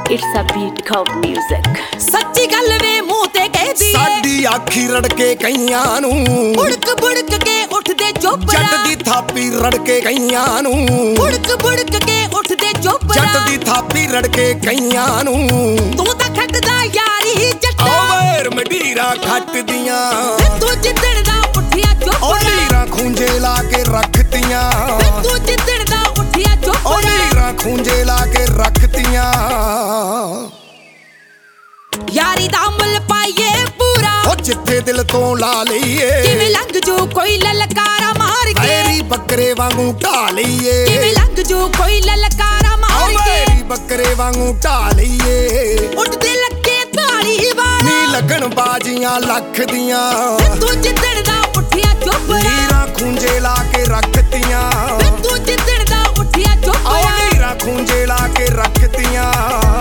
It's a beat called music. सच्ची गल वे मुंह ते कह दी साडी आखी रड़के कईयां नू बुड़क बुड़क के उठदे चोपड़ा जट दी थापी रड़के कईयां नू बुड़क बुड़क के उठदे चोपड़ा जट दी थापी रड़के कईयां नू तू तां खटदा यारी जट्टा ओवेर मडीरा खट दियां तू जिद्दण दा उठिया ओ चोपड़ा नीरा खूंजे ला के रखतियां तू जिद्दण दा उठिया ओ चोपड़ा नीरा खूंजे ला के रखतियां यारी दा मुल पाइए पूरा ओ जिथे दिल तो ला लईए किवें लंघ जो कोई ललकारा मार के मेरी बकरे वांगू ढा लईए किवें लंघ जो कोई ललकारा मार के मेरी बकरे वांगू ढा लईए उठदे लगे ताली वाला नी लगन बाजियां लख दियां तू जिद्दण दा उठिया चोपड़ा नीरा खूंजे ला के रखतियां तू जिद्दण दा उठिया ओ चोपड़ा नीरा खूंजे ला के रखतियां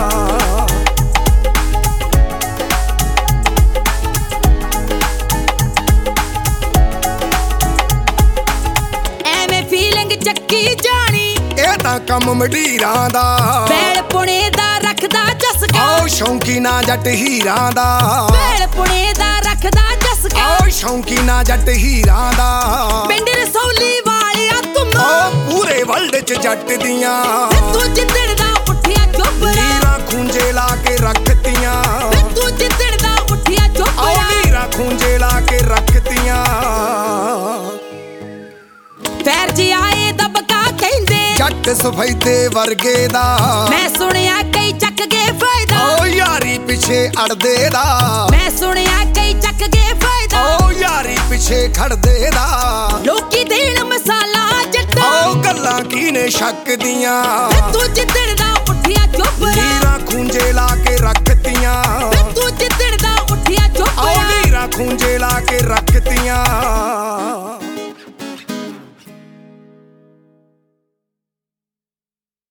ਐਵੇਂ ਫੀਲਿੰਗ ਚੱਕੀ ਜਾਣੀ ਇਹ ਤਾਂ ਕੰਮ ਮਢੀਰਾਂ ਦਾ ਬੈਲ ਪੁਣੇ ਦਾ ਰੱਖਦਾ ਚਸਕਾ ਆਓ ਸ਼ੌਂਕੀ ਨਾ ਜੱਟ ਹੀਰਾਂ ਦਾ ਬੈਲ ਪੁਣੇ ਦਾ ਰੱਖਦਾ ਚਸਕਾ ਆਓ ਸ਼ੌਂਕੀ ਨਾ ਜੱਟ ਹੀਰਾਂ ਦਾ ਪਿੰਡ ਰਸੌਲੀ ਵਾਲਿਆ ਤੁਮ ਓ ਪੂਰੇ ਵਰਲਡ ਚ ਜੱਟ ਦੀਆਂ ਤੂੰ ਜਿੱਦਣ ਦਾ ਉੱਠਿਆ ਚੋਪੜਾ ਨੀਰਾ ਖੂੰਜੇ ਲਾ ਕੇ ਰੱਖਤੀਆਂ ਤੂੰ ਜਿੱਦਣ ਦਾ ਉੱਠਿਆ ਆਓ ਚੋਪੜਾ ਨੀਰਾ ਖੂੰਜੇ ਲਾ ਕੇ ਰੱਖਤੀਆਂ ਫੈਰ ਜੀ ਆਏ ਦਬਕਾ ਕਹਿੰਦੇ ਜੱਟ ਸਫੈਦੇ ਵਰਗੇ ਦਾ ਮੈਂ ਸੁਣਿਆ ਕਈ ਚੱਕ ਗਏ ਫਾਇਦਾ ਓ ਯਾਰੀ ਪਿੱਛੇ ਅੜਦੇ ਦਾ ਮੈਂ ਸੁਣਿਆ ਕਈ ਚੱਕ ਗਏ ਫਾਇਦਾ ਓ ਯਾਰੀ ਪਿੱਛੇ ਖੜਦੇ ਦਾ ਲੋਕੀ ਦੇਣ ਮਸਾਲਾ ਜੱਟਾ ਓ ਗੱਲਾਂ ਕੀਨੇ ਸ਼ੱਕ ਦੀਆਂ ਤੂੰ ਜਿੱਦਣ ਦਾ ਉੱਠਿਆ ਚੋਪੜਾ ਨੀਰਾ ਖੂੰਜੇ ਲਾ ਕੇ ਰੱਖਤੀਆਂ ਤੂੰ ਜਿੱਦਣ ਦਾ ਉੱਠਿਆ ਆਓ ਚੋਪੜਾ ਨੀਰਾ ਖੂੰਜੇ ਲਾ ਕੇ ਰੱਖਤੀਆਂ